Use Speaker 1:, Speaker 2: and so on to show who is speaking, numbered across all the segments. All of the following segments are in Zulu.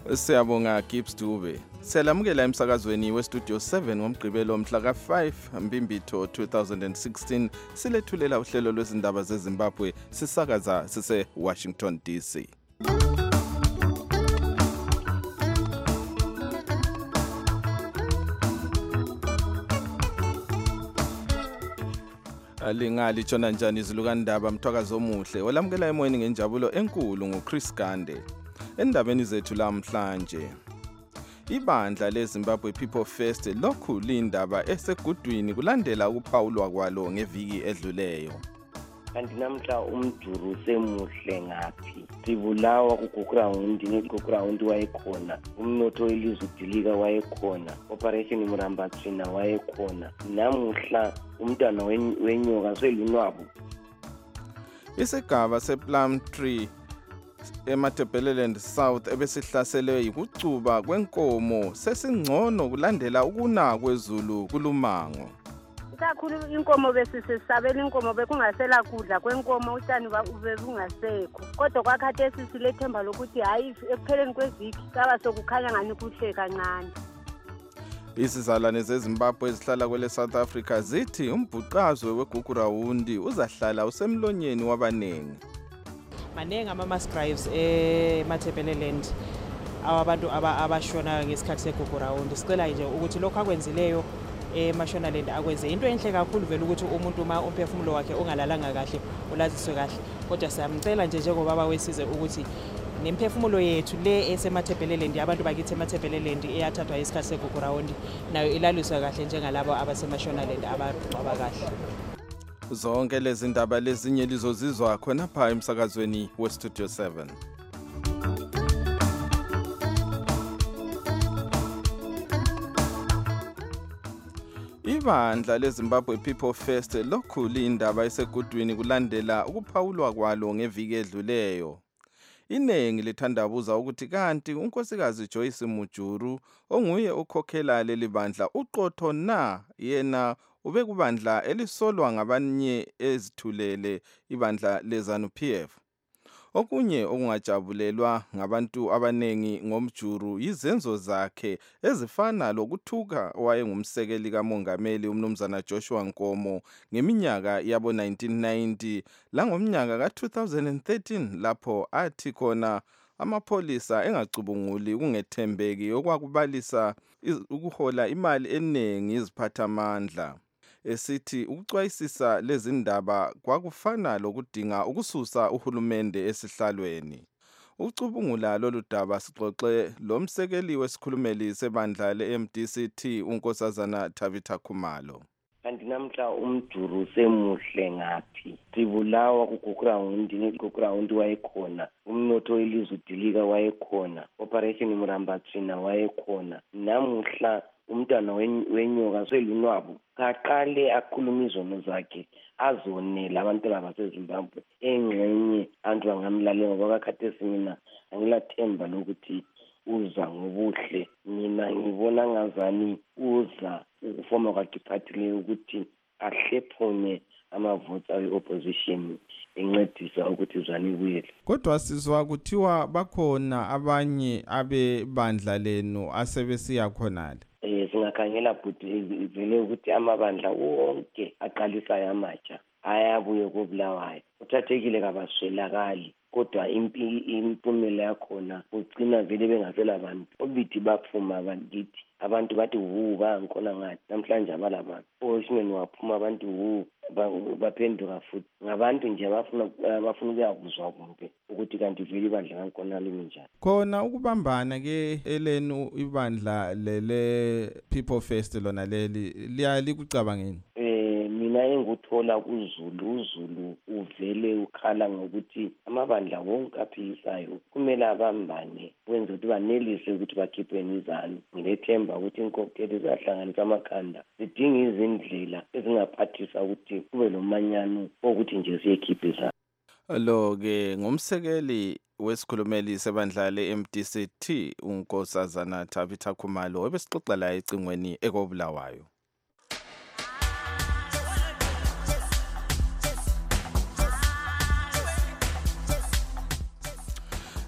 Speaker 1: Siyabonga Gibbs Dube. Selamukela emsakazweni weStudio 7 ngomgqibelo mhla ka5 Mbimbitho 2016 silethulela uhlelo lwezindaba zeZimbabwe sisakaza sise Washington DC. Alingali tshona njani izilukandaba mthwakazi omuhle olamukela emoyeni ngenjabulo enkulu nguChris Gande. Endabeni zethu lamhlanje, ibandla leZimbabwe People First lokhu lindaba esegudwini kulandela ukuphawulwa kwalo ngeviki edluleyo.
Speaker 2: Kanti namhla umduru semuhle ngaphi sibulawa kuGokurawundi neGokurawundi wayekhona, umnotho welizwe udilika wayekhona, operation Murambatsvina wayekhona, namuhla umntwana wenyoka selunwabo.
Speaker 1: Isigaba sePlumtree eMatabeleland South ebesihlaselwe yikucuba kwenkomo sesingcono kulandela ukuna kwezulu kulumango.
Speaker 3: Kakhulu inkomo besisabela inkomo bekungasela kudla kwenkomo utshani bebungasekho, kodwa kwakhathesi silethemba lokuthi hayi ekupheleni kweviki saba sokukhanya ngani kuhle kancane.
Speaker 1: Isizalwane zeZimbabwe ezihlala kwele South Africa zithi umbhuqazwe weGokurawundi uzahlala usemlonyeni wabanengi.
Speaker 4: Maningi ama-mass graves eMatabeleland abantu abashona ngesikhathi seGokurawundi. Sicela nje ukuthi lokho akwenzileyo eMashonaland akwenze into enhle kakhulu vele ukuthi umuntu uma umphefumulo wakhe ungalalanga kahle ulaziswe kahle, kodwa siyamcela nje njengobaba wesizwe ukuthi nemphefumulo yethu le eseMatabeleland abantu bakithi eMatabeleland eyathathwa isikhathi seGokurawundi nayo ilaliswe kahle njengalabo abaseMashonaland abaqhubaba kahle.
Speaker 1: Zonke lezi ndaba lezinye lizozizwa khona pha emsakazweni weStudio 7. Ibandla leZimbabwe People First lokhu lindaba esegudwini kulandela ukuphawulwa kwalo ngeviki edluleyo. Inengi lithandabuza ukuthi kanti unkosikazi Joyce Mujuru onguye ukhokhela leli bandla uqotho na yena ubekubandla elisolwa ngabanye ezithulele ibandla leZANU-PF. Okunye okungajabulelwa ngabantu abanengi ngomjuru yizenzo zakhe ezifana lokuthuka wayengumsekeli kamongameli umnumzana Joshua Nkomo ngeminyaka yabo 1990 langomnyaka ka2013 lapho athi khona amapholisa engacubunguli kungethembeki okwakubalisa ukuhola imali enengi iziphathamandla. Esithi ukucwayisisa lezi ndaba kwakufana lokudinga ukususa uhulumende esihlalweni. Ucubungula lolu daba sixoxe lomsekeli wesikhulumeli sebandla leMDCT unkosazana Tabitha Khumalo.
Speaker 2: Kanti namhla umduru semuhle ngaphi sibulawa kuGokurawundi neGokurawundi wayekhona, umnotho welizwe udilika wayekhona, operation Murambatsvina wayekhona, namuhla umntwana wenyoka selunwabo. Kaqale akhuluma izono zakhe azonela abantu baseZimbabwe engxenye abantu bangamlalela ngoba khathesi mina angilathemba lokuthi uza ngobuhle. Mina ngibona ngazani uza ukufoma kwakhe iphathile ukuthi ahlephonye amavoti awe-opposition encedisa ukuthi izwane ibuyele.
Speaker 1: Kodwa sizwa kuthiwa bakhona abanye abebandla lenu asebesiya khonale.
Speaker 2: Singakhangela futhi vele ukuthi amabandla wonke aqalisayo amatsha ayabuye kobulawayo. Uthathekile kabaswelakali, kodwa impumela yakhona ugcina vele bengasela abantu. Obithi baphuma bandithi abantu bathi bangikhona ngathi namhlanje abalabantu. Oshimeni waphuma abantu baphenduka futhi ngabantu nje bafuna ukuyakuzwa kumbe ukuthi kanti vele ibandla kankhona limi njani.
Speaker 1: Khona ukubambana ke elenu ibandla lele People First lona leli likucabangeni?
Speaker 2: Mina enguthola uZulu uvele ukhala ngokuthi amabandla wonke aphikisayo kumele abambane wenze ukuthi banelise ukuthi bakhiphe izanu. Ngilethemba ukuthi inkokheli zahlanganisa amakhanda zidinga izindlela ezingaphathisa ukuthi kube lomanyano ukuthi nje siyekhiphe izanu.
Speaker 1: Lo-ke ngumsekeli wesikhulumeli sebandla leMDCT unkosazana Tabitha Khumalo ebesixoxa la ecingweni ekobulawayo.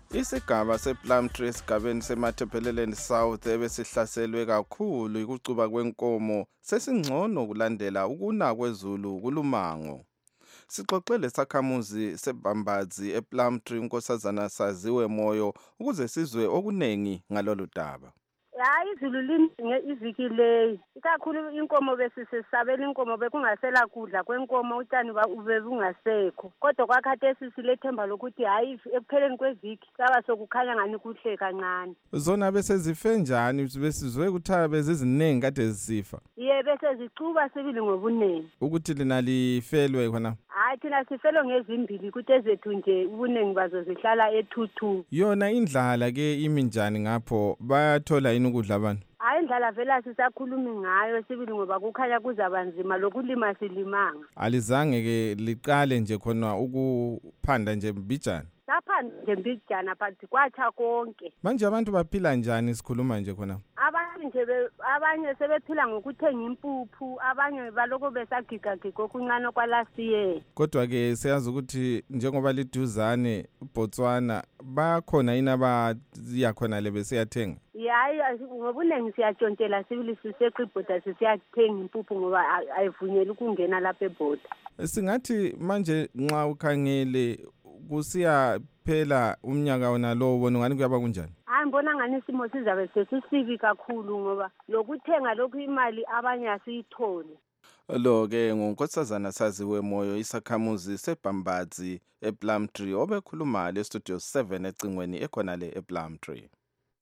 Speaker 1: Isigaba sePlumtree esigabeni seMatabeleland South ebesihlaselwe kakhulu ikucuba kwenkomo sesingcono kulandela ukuna kwezulu kulumango. Sixoxele sakhamuzi sebhambazi ePlumtree unkosazana Saziwe Moyo ukuze sizwe okunengi ngalolu daba.
Speaker 3: Hayi izulu liningi iviki leyi ikakhulu inkomo besisabela inkomo bekungasela kudla kwenkomo utshani ube bungasekho kodwa kwakhathesi silethemba lokuthi hayi ekupheleni kweviki saba sokukhanya ngani kuhle kancane.
Speaker 1: Zona besezife njani besizwe ukuthi bezizinengi kade zisifa?
Speaker 3: Bese zicuba sibili ngobunengi.
Speaker 1: Ukuthi lina lifelwe khona?
Speaker 3: Hayi thina sifelwe ngezimbili ukuthi ezethu nje ubunengi bazo zihlala e22.
Speaker 1: Yona indlala ke iminjani ngapho bayathola yini ukudla abantu?
Speaker 3: Hayi indlala vela sisakhulumi ngayo sibili ngoba kukhanya kuzabanzima lokulima silimanga.
Speaker 1: Alizange ke liqale nje khona ukuphanda nje mbijana?
Speaker 3: Saphanda nje mbijana phansi kwacha konke.
Speaker 1: Manje abantu baphila njani sikhuluma nje khona?
Speaker 3: Abanye sebephila ngokuthenga impuphu, abanye baloko besagigagiga okuncane kwalasiye.
Speaker 1: Kodwa ke siyazi ukuthi njengoba liduzane uBotswana bakhona yini abayakhona lebe siyathenga?
Speaker 3: Hayi ngobunengi siyatshontshela sibili siseqibhoda siyathenga impuphu ngoba ayivunyeli ukungena lapha eBoda.
Speaker 1: Singathi manje nxa ukhangele kusiya phela umnyaka wona lo ubona ngani kuyaba kunjani?
Speaker 3: Hayi ngibona ngani isimo sizabe sesisibi kakhulu ngoba lokuthenga lokhu imali abanye asiyitholi.
Speaker 1: Lo ke ngonkosazana Saziwe Moyo isakhamuzi sebhambazi ePlumtree obekhuluma le studio 7 ecingweni ekhona le ePlumtree.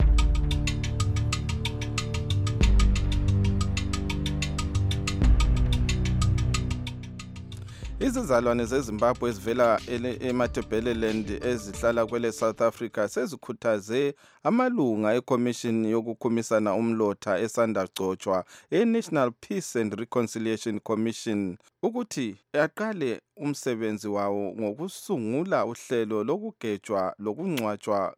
Speaker 1: Izizalwane zeZimbabwe ezivela eMatabeleland ezihlala kwele South Africa sezikhuthaze amalunga eCommission yokukhumisana umlotha esanda gcotshwa eNational Peace and Reconciliation Commission ukuthi aqale umsebenzi wawo ngokusungula uhlelo lokugejwa lokungcwatshwa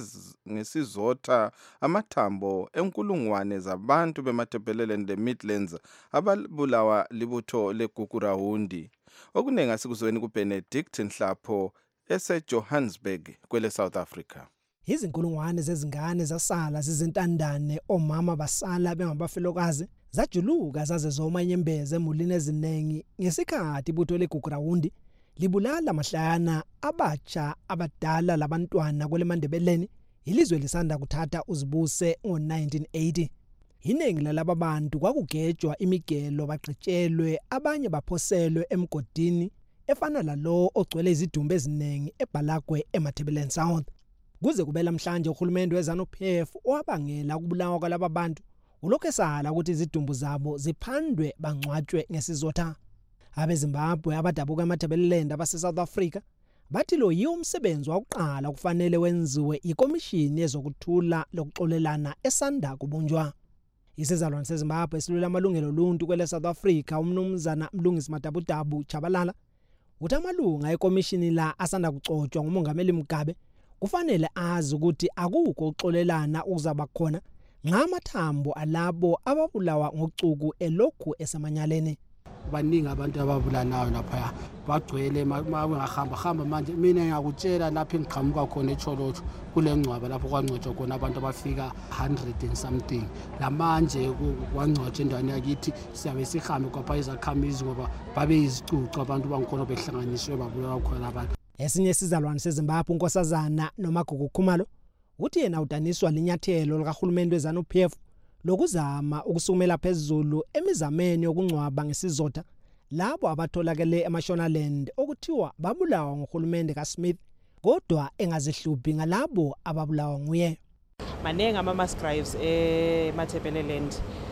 Speaker 1: ngesizotha amathambo enkulungwane zabantu beMatabeleland Midlands ababulawa libutho leGugurawundi. Okunengi asikuzweni kuBenedict Nhlapho eseJohannesburg kwele South Africa.
Speaker 5: Izinkulungwane zezingane zasala zizintandane omama basala bengabafelokazi zajuluka zaze zoma inyembeze emulini ezinengi ngesikhathi ibutho leGugurawundi libulala mahlayana abatsha abadala labantwana kwele Mandebeleni ilizwe lisanda kuthatha uzibuse ngo1980. Iningi lalaba bantu kwakugejwa imigelo bagqitshelwe abanye baphoselwe emgodini efana lalo ogcwele izidumbu ezinengi eBalagwe eMatabeleland South. Kuze kube namhlanje uhulumende weZANU-PF owabangela ukubulawa kwalaba bantu ulokhu esala ukuthi izidumbu zabo ziphandwe bangcwatshwe ngesizotha. AbeZimbabwe abadabuka eMatabeleland abaseSouth Africa bathi lo yiwo umsebenzi wokuqala kufanele wenziwe ikomishini yezokuthula lokuxolelana esanda kubunjwa. Isizalwane seZimbabwe esilula amalungelo oluntu kwele South Africa umnumzana Mlungisi Madabudabu Chabalala uthi amalunga ekomishini la asanda kucotshwa ngumongameli Mugabe kufanele azi ukuthi akukho ukuxolelana okuzaba khona nxa amathambo alabo ababulawa ngocuku elokhu esamanyaleni.
Speaker 6: Baningi abantu ababulanayo lapha bagcwele mawengahamba manje mina ngiyakutshela lapha engiqhamuka khona eCholotsho kule ngcwaba lapho kwangcwatshwa khona abantu abafika 100 and something lamanje kwangcwatshwa endaweni yakithi siyabe sihambe kwapha izakhamizi ngoba babe izicucu abantu bangikhona behlanganiswe babulawa khona abantu.
Speaker 5: Esinye isizalwane seZimbabwe unkosazana noMagugu Khumalo uthi yena udaniswa linyathelo likahulumende weZANU-PF lokuzama ukusukumela phezulu emizameni yokungcwaba ngesizotha labo abatholakele eMashonaland okuthiwa babulawa ngohulumende kaSmith kodwa engazihluphi ngalabo ababulawa nguye.
Speaker 4: Manengi ama-mass graves eMatabeleland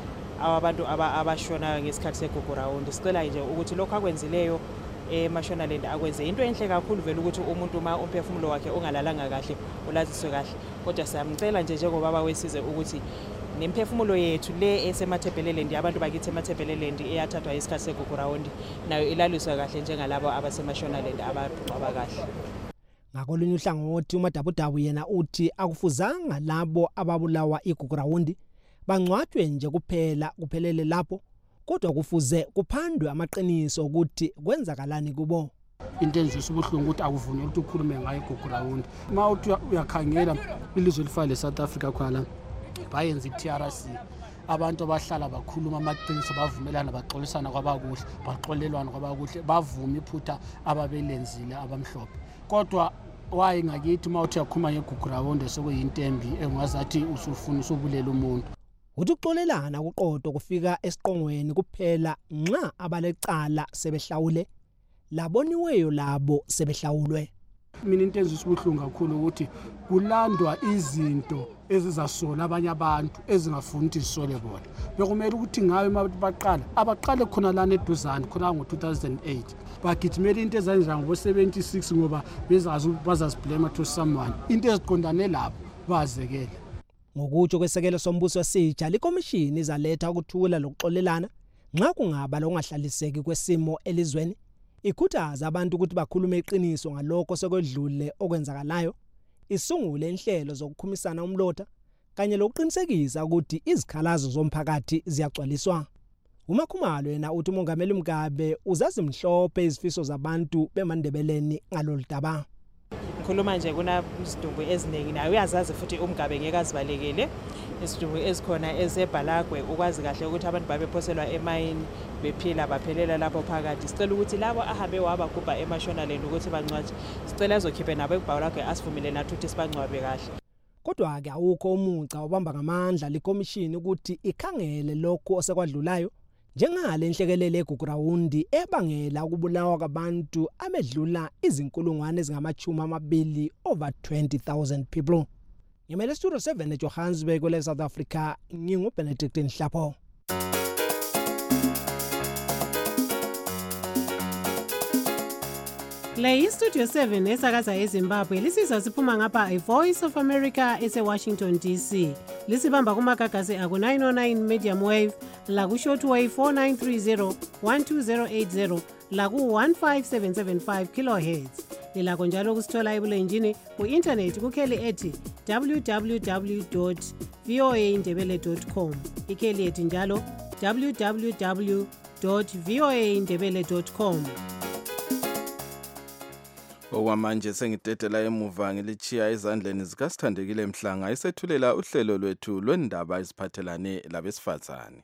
Speaker 4: abantu abashona ngesikhathi segugurawundi. Sicela nje ukuthi lokho akwenzileyo eMashonaland akwenze into enhle kakhulu vele ukuthi umuntu uma umphefumulo wakhe ungalalanga kahle ulaziswe kahle kodwa siyamcela nje njengobaba wesizwe ukuthi nemphefumulo yethu le eseMatabeleland abantu bakithi eMatabeleland eyathathwa isikhathi segugurawundi nayo ilaliswe kahle njengalabo abaseMashonaland abaqhaba kahle.
Speaker 5: Ngakolunye uhlangothi uMadabudabu yena uthi akufuzanga labo ababulawa igugurawundi bangcwatshwe nje kuphelele lapho kodwa kufuze kuphandwe amaqiniso ukuthi kwenzakalani kubo.
Speaker 6: into enzisa ubuhlungu ukuthi akuvunyelwa ukuthi ukhulume ngayo eGugurawundi. Uma uthi uyakhangela ilizwe elifana leSouth Africa khona bayenza iTRC, abantu abahlala bakhuluma amaqiniso, bavumelana, baxolisana kwabakuhle, baxolelwana kwabakuhle, bavuma iphutha ababelenzile abamhlophe. Kodwa waye ngakithi uma uthi yakhuluma ngeGugurawundi sekuyinto embi engazathi usufuna usubulela umuntu.
Speaker 5: Uthi ukuxolelana kuqodo kufika esiqongweni kuphela nxa abalecala sebehlawule, laboniweyo labo sebehlawulwe.
Speaker 6: Mina into enzisa ubuhlungu kakhulu ukuthi kulandwa izinto ezizasola abanye abantu ezingafuni ukuthi zisole bona. Bekumele ukuthi ngawe mabaqala abaqale khona lana eduzane khona ngo-2008 bagijimela into ezanjani ngo-76 ngoba bezazi bazasiblame to someone, into eziqondane lapho bazekela.
Speaker 5: Ngokutsho kwesekelo sombuso esitsha, likomishini izaletha ukuthula lokuxolelana nxa kungaba lokungahlaliseki kwesimo elizweni, ikhuthaza abantu ukuthi bakhulume iqiniso ngalokho sekwedlule okwenzakalayo, isungule inhlelo zokukhumisana umlotha kanye lokuqinisekisa ukuthi izikhalazo zomphakathi ziyagcwaliswa. uMakhumalo yena uthi uMongameli Mugabe uzazimhlophe izifiso zabantu beMandebeleni ngaloludaba.
Speaker 4: Ngikhuluma nje kunazidumbu eziningi naye uyazazi futhi uMgabe ngeke azibalekele isidumbu ezikhona ezeBhalagwe ukwazi kahle ukuthi abantu babephoselwa emayini bephila baphelela lapho phakathi. Sicela ukuthi labo ahambe wabagubha eMashonaland ukuthi bancwatshe, sicela ezokhiphe nabo eBhalagwe asivumele nathi ukuthi sibangcwabe kahle.
Speaker 5: Kodwa ke awukho umuca obamba ngamandla likomishini ukuthi ikhangele lokho osekwadlulayo njengale inhlekelele eGugurawundi ebangela ukubulawa kwabantu abedlula izinkulungwane ezingama-20 over 20,000 people. Ngimele Studio 7 eJohannesburg kule South Africa, nginguBenedict Nhlapho.
Speaker 7: Le Studio 7 esakaza eZimbabwe lisizwa siphuma ngapha iVoice of America eseWashington DC. Lisibamba kumagagasi aku 909 medium wave, laku shortwave 4930 12080, laku 15775 kilohertz. Lilakho njalo ukusithola ebulenjini ku-internet kukheli ethi www.voaindebele.com. Ikheli ethi njalo www.voaindebele.com.
Speaker 1: Okwamanje sengidedela emuva ngilichiya ezandleni zikaSithandekile Mhlanga isethulela uhlelo lwethu lwendaba eziphathelane labesifazane.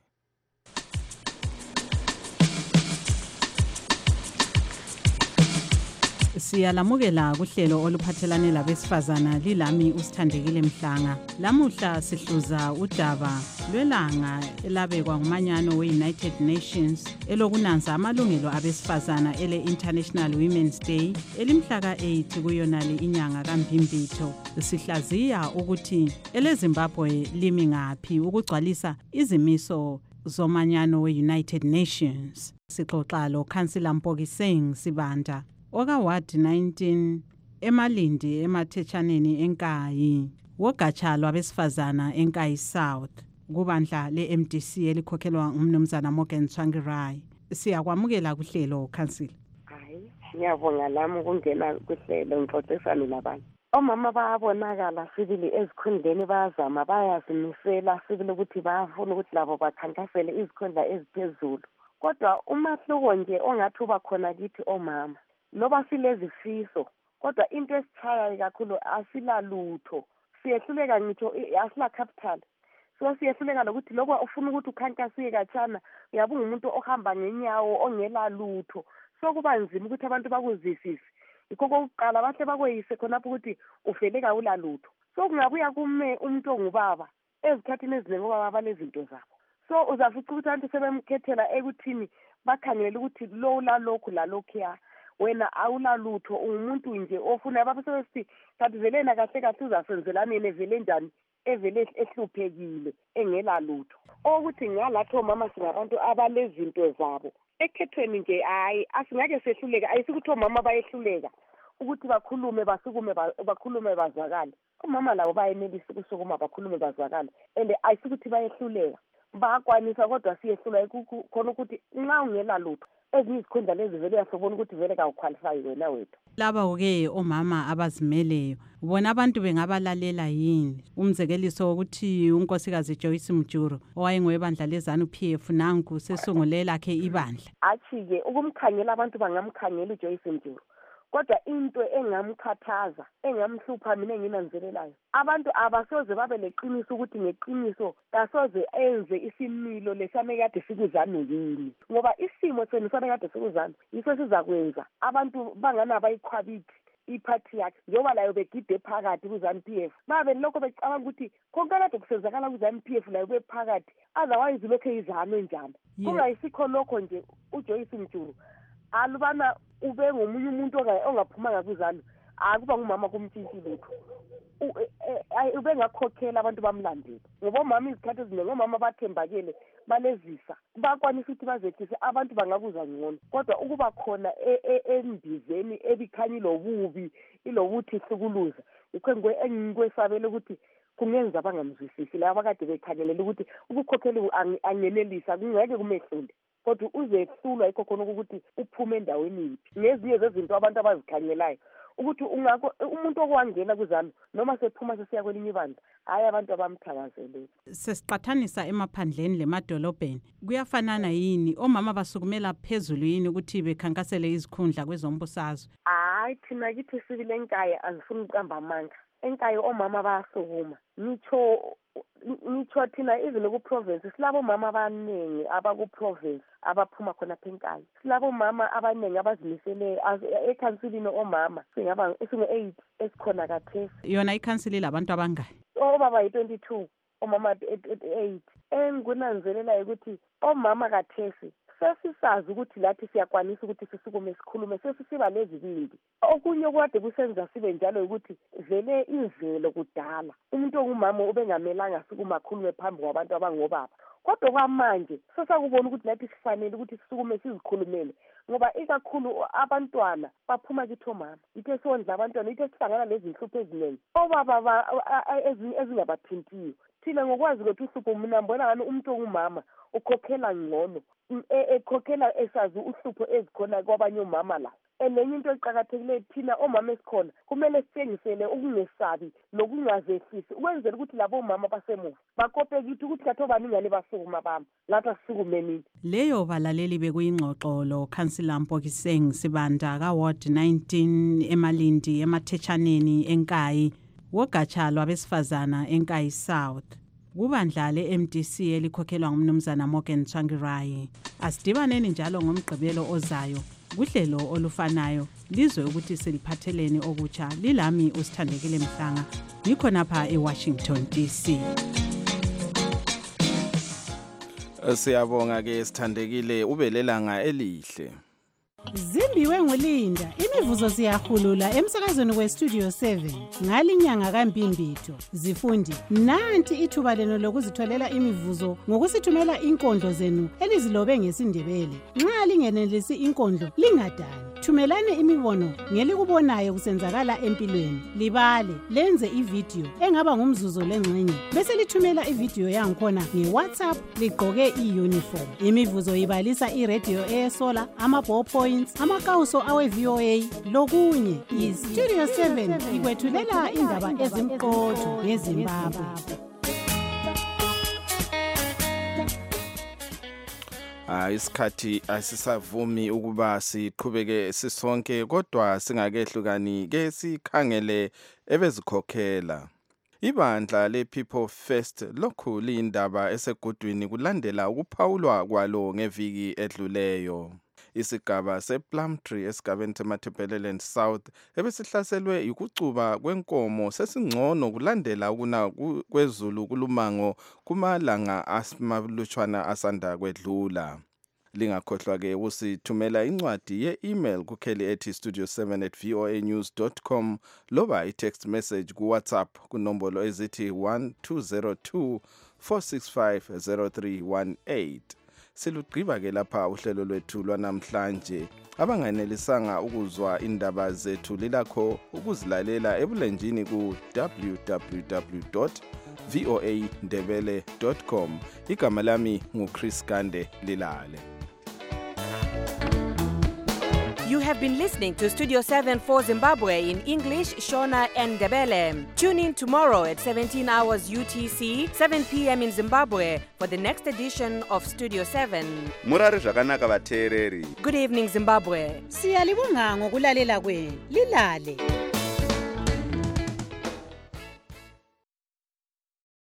Speaker 8: Siyalamukela kuhlelo oluphathelane labesifazana lilami uSithandekile Mhlanga. Lamuhla sihluza udaba lwelanga elabekwa ngumanyano we-United Nations elokunanza amalungelo abesifazana ele-International Women's Day elimhlaka 8 kuyonale inyanga kaMbimbitho. Sihlaziya ukuthi eleZimbabwe limi ngaphi ukugcwalisa izimiso zomanyano we-United Nations. Sixoxa lo Councillor Mpokiseng Sibanda oka Ward 19 emalindi emathetshaneni enkayi wogatsha lwabesifazana enkayi South kubandla le-MDC elikhokhelwa ngumnumzana Morgan Tsvangirai. Siyakwamukela kuhlelo Councillor.
Speaker 9: Hayi, ngiyabonga lami ukungena kuhlelo ngixoxisane labantu. Omama bayabonakala sibili ezikhundleni bayazama bayazimisela sibili ukuthi bayafuna ukuthi labo bakhankasele izikhundla eziphezulu. Kodwa umahluko nje ongathi uba khona kithi omama loba silezifiso kodwa into esichayayo kakhulu asilalutho, siyehluleka ngitho asila capital. So siyehluleka lokuthi lokho ufuna ukuthi ukhankasiye kachana uyabunga umuntu ohamba ngenyawo ongela lutho, so kuba nzima ukuthi abantu bakuzwisise. Yikho kokuqala bahle bakweyise khonapho ukuthi ufeleka ulalutho. So kungabuya kume umuntu ongubaba ezikhathini eziningi ngoba balezinto zabo. So uzafica ukuthi abantu sebemkhethela ekuthini bakhangela ukuthi lo lalokhu lalokhuya wena awulalutho umuntu nje ofuna babesebesithi kanti velena kahle kahle uzasenzelani yena vele njani evele ehluphekile engela lutho. Okuthi ngalatho omama singabantu abalezinto zabo ekhethweni nje hayi asingake sehluleka ayisikuthi omama bayehluleka ukuthi bakhulume basukume bakhulume bazwakala. Omama labo bayenelisa ukusukuma bakhulume bazwakala and ayisikuthi bayehluleka bayakwanisa kodwa siyehlula khona ukuthi nxa ungela lutho ezinye izikhundla lezi vele uyasobona ukuthi vele kawuqualify wena wethu.
Speaker 8: Laba-ke omama abazimeleyo bona abantu bengabalalela yini? Umzekeliso wokuthi unkosikazi Joyce Mjuru owayengowebandla leZANU-PF nanku sesungule lakhe ibandla.
Speaker 9: Athi-ke ukumkhangela abantu bangamkhangela uJoyce Mjuru, kodwa into engamkhathaza engamhlupha mina enginanzelelayo, abantu abasoze babe leqiniso ukuthi ngeqiniso kasoze enze isimilo lesane kade sikuzanu yini, ngoba isimo senu sane kade sikuzanu yiso sizakwenza abantu bangana abayikhwabithi iphathi yakhe njengoba layo begide phakathi kuZANU-PF. Babe lokho becabanga ukuthi konke kade kusenzakala kuZANU-PF layo bephakathi otherwise lokho izanu enjani. Kungayisikho lokho nje uJoyce Mjuru alubana ube ngomunye umuntu ongaphumanga kuzanu akuba ngumama kumtshintshile lethu ube ngakhokhela abantu bamlandela ngoba omama izikhathi eziningi omama bathembakele balezisa bakwanisa ukuthi bazehlise abantu bangakuza ngcono, kodwa ukuba khona endizeni ebikhanya ilobubi ilobuthi ihlukuluza yikho engikwesabele ukuthi kungenza bangamzwisisi laba abakade bekhanyelela ukuthi ukukhokhela angenelisa kungeke kumehlule, kodwa uzehlulwa yikho khona ukuthi uphume endaweni yiphi. Ngezinye zezinto abantu abazikhanyelayo ukuthi umuntu okwangena kuzami noma sephuma sesiya kwelinye ibandla hayi abantu abamthakazeleli.
Speaker 8: Sesiqathanisa emaphandleni lemadolobheni kuyafanana yini? Omama basukumela phezulu yini ukuthi bekhankasele izikhundla kwezombusazwe?
Speaker 9: Hayi thina kithi sibile enkaya azifuni ukuqamba amanga. Enkaya omama bayasukuma. Ngitsho thina even ku-province silabo mama abaningi abaku-province abaphuma khona pha enkaya. Silabo mama abaningi abazimisele ekhansilini omama singu-8 esikhona kathesi.
Speaker 8: Yona ikhansili labantu abangaki?
Speaker 9: Obaba yi-22 omama 8. Engikunanzelelayo ukuthi omama kathesi sesisazi ukuthi lathi siyakwanisa ukuthi sisukume sikhulume sesisiba lezibindi. Okunye kwade kusenza sibe njalo ukuthi vele imvelo kudala umuntu ongumama ubengamelanga sukuma khulume phambi kwabantu abangobaba, kodwa kwamanje sesakubona ukuthi lathi sifanele ukuthi sisukume sizikhulumele ngoba ikakhulu abantwana baphuma kithi omama. Ithe sondla abantwana, ithe sihlangana lezinhlupho eziningi obaba ezingabathintiyo. Thina ngokwazi ukuthi uhlupho mina mbona ngani umuntu ongumama ukhokhela ngcono ekhokhela esazi uhlupho ezikhona kwabanye omama la. Enye into eqhakathekileyo thina omama esikhona kumele sitshengisele ukungesabi nokungazehlisi ukwenzela ukuthi labo omama basemuva bakope kithi ukuthi kathi obani ngale basukuma bami lathi asisukumeni.
Speaker 8: Leyo balaleli bekuyingxoxo lo Councillor Mpokiseng Sibanda ka Ward 19 eMalindi emathetshaneni eNkayi wogatsha lwabesifazana eNkayi South. Kubandla le-MDC elikhokhelwa ngumnumzana Morgan Tsvangirai. Asidibaneni njalo ngomgqibelo ozayo kuhlelo olufanayo lizwe ukuthi siliphatheleni okutsha. Lilami uSithandekile Mhlanga ngikhonapha eWashington DC.
Speaker 1: Siyabonga ke Sithandekile, ubelelanga elihle.
Speaker 7: Zimbiwe nguLinda, imivuzo siyahulula emsakazweni weStudio 7 ngalinyanga kaMbimbitho. Zifundi, nanti ithuba leno lokuzitholela imivuzo ngokusithumela inkondlo zenu elizilobe ngesindebele. Nxa lingenelisi inkondlo lingadani. Thumelani imibono ngelikubonayo kusenzakala empilweni. Libale, lenze ivideo engaba ngumzuzo lengxenye. Bese lithumela ivideo yankhona ngeWhatsApp ligqoke iuniform. Imivuzo ibalisa iradio esola, ama-ballpoints, amakawuso awe-VOA lokunye. iStudio 7 ikwethulela indaba ezimqotho ngeZimbabwe.
Speaker 1: Isikhathi asisavumi ukuba siqhubeke sisonke, kodwa singakehlukani ke sikhangele ebezikhokhela. Ibandla le-People First lokhu liyindaba esegudwini kulandela ukuphawulwa kwalo ngeviki edluleyo. Isigaba sePlumtree esigabeni seMatabeleland South ebesihlaselwe ukucuba kwenkomo sesingcono kulandela ukuna kwezulu kulumango kumalanga amalutshwana asanda kwedlula. Lingakhohlwa ke ukusithumela incwadi ye-email kukheli ethi studio7@voanews.com loba i-text message ku-WhatsApp kunombolo ezithi 1202 465 0318. Silugqiba ke lapha uhlelo lwethu lwanamhlanje. Abanganelisanga ukuzwa indaba zethu lilakho ukuzilalela ebulenjini ku www.voandebele.com. Igama lami nguChris Gande Lilale.
Speaker 10: You have been listening to Studio 7 for Zimbabwe in English, Shona and Ndebele. Tune in tomorrow at 17 hours UTC, 7 p.m. in Zimbabwe for the next edition of Studio 7.
Speaker 11: Murari zvakanaka vateereri.
Speaker 10: Good evening, Zimbabwe.
Speaker 7: Siyalibonga ngokulalela kwenu. Lilale.